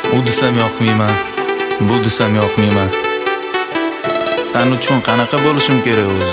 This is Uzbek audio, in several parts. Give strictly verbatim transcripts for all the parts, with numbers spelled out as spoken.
U desam yoqmayman, bu desam yoqmayman. Sen uchun qanaqa bo'lishim kerak o'zi?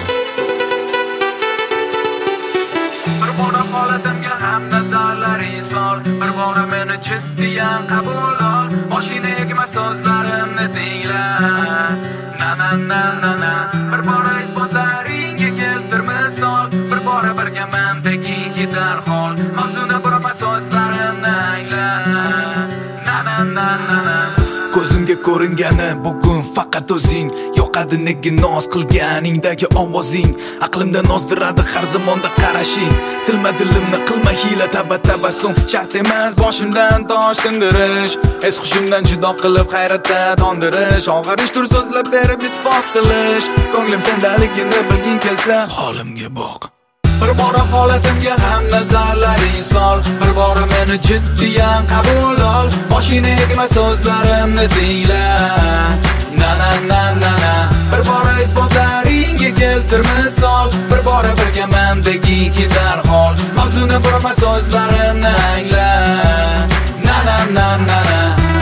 Bir bora holatimga ham nazarlaring sol, bir bora meni jiddiyan qabul ol. Mashina egma so'zlarimni tingla. Na na na na na. Bir bora isbotlaringga keltir misol, bir bora birga mendagi darhol. Mavzuni burma so'zlarimni angla. Na na na na na. Ko'zimga ko'ringani bugun faqat o'zing. Yoqadi nega noz qilganingdagi ovozing. Aqlimda nozdiradi har zamonda qarashing. Tilma dilimni qilma hiyla taba tabassum. Shart emas boshimdan tosh sindirish. Es hushimdan judo qilib hayratda tondirish. Og'irish tur so'zlab berib isbot qilish. Ko'nglim sendaligini bilging kelsa holimga boq. Bir bora holatimga ham nazarlaring sol, bir bora meni jiddiyan qabul ol. Mashina egma so'zlarimni tingla. Na na na na na. Bir bora isbotlaringga keltir misol, bir bora birga mendagi darhol. Mavzuni burma so'zlarimni angla. Na na na na na.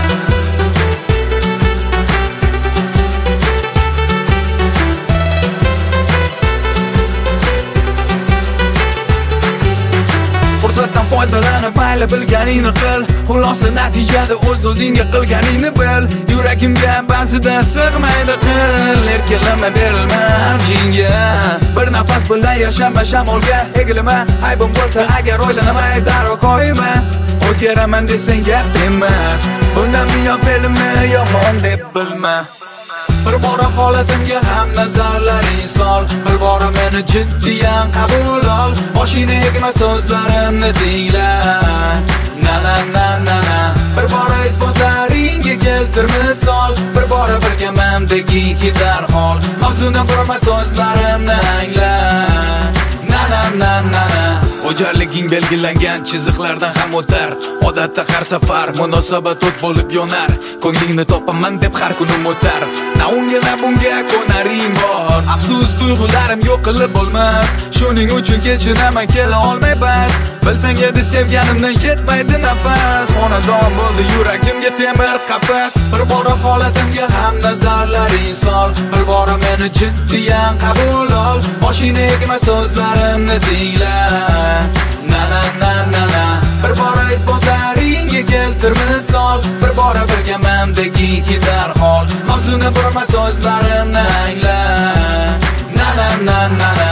Fursatdan foydalanib mayli bilganingni qil. Xulosa natijada o'z o'zingga qilganingni bil. Yuragimga ba'zida sig'maydi qil. Erkalama berilma avjingga. Bir nafas bilan yashama shamolga egilma. Aybim bo'lsa agar o'ylanamay darrov qo'yma. O'zgaraman desang gap emas. Bundan buyon fe'limni yomon deb bilma. Bir bora holatimga ham nazarlaring sol, bir bora meni jiddiyan qabul ol. Mashina egma so'zlarimni tingla. Na na na na na. Bir bora isbotlaringga keltir misol, bir bora birga mendagi darhol. Mavzuni burma so'zlarimni angla. Na na na na na. O'jarliging belgilangan chiziqlardan ham o'tar. Odatda har safar munosabat o't bo'lib yonar. Ko'nglingni topaman deb har kunim o'tar. Na unga na bunga ko'naring bor. Afsus tuyg'ularim yo'q qilib bo'lmas. Shuning uchun kechiraman kela olmay bas. Bilsang edi sevganimdan yetmaydi nafas. Xonadon bo'ldi yuragimga temir qafas. Bir bora holatimga ham nazarlaring sol, bir bora meni jiddiyan qabul ol. Mashina egma so'zlarimni tingla. Na na na na na. Bir bora isbotlaringga keltir misol, bir bora birga mendagi darhol. Mavzuni burma so'zlarimni angla. Na na na na na.